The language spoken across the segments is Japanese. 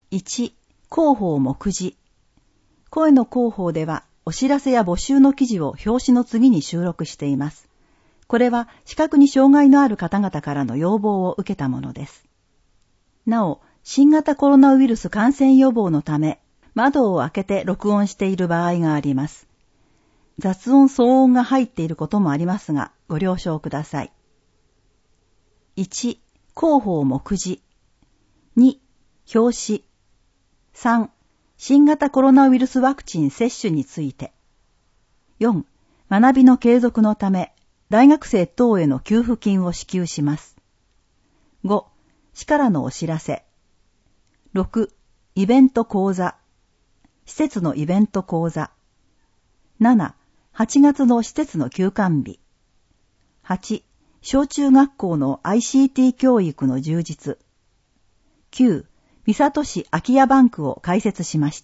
1、広報目次。声の広報では、お知らせや募集の記事を表紙の次に収録しています。これは視覚に障害のある方々からの要望を受けたものです。なお、新型コロナウイルス感染予防のため、窓を開けて録音している場合があります。雑音騒音が入っていることもありますが、ご了承ください。1、広報目次。2、表紙。3、新型コロナウイルスワクチン接種について。4、学びの継続のため、大学生等への給付金を支給します。5、市からのお知らせ。6、イベント講座。施設のイベント講座。7、8月の施設の休館日。8、小中学校の ICT 教育の充実。9、三郷市空き家バンクを開設しました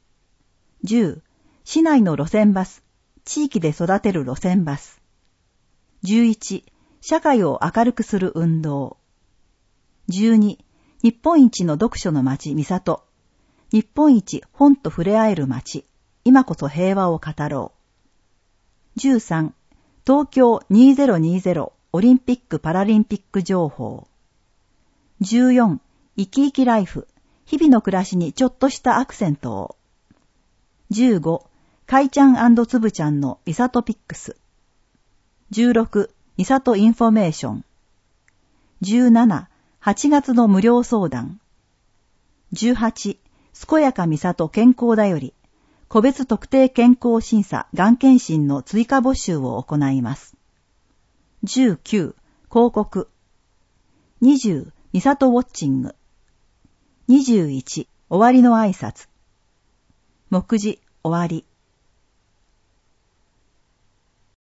。10、市内の路線バス、地域で育てる路線バス。11、社会を明るくする運動。12、日本一の読書の街三郷。日本一本と触れ合える街。今こそ平和を語ろう。13、東京2020オリンピック・パラリンピック情報。14、生き生きライフ、日々の暮らしにちょっとしたアクセントを。15、かいちゃん&つぶちゃんのみさとピックス。16、みさとインフォメーション。17、8月の無料相談。18、健やかみさと健康だより、個別特定健康審査がん検診の追加募集を行います。19、広告。20、みさとウォッチング。21、終わりの挨拶。目次、終わり。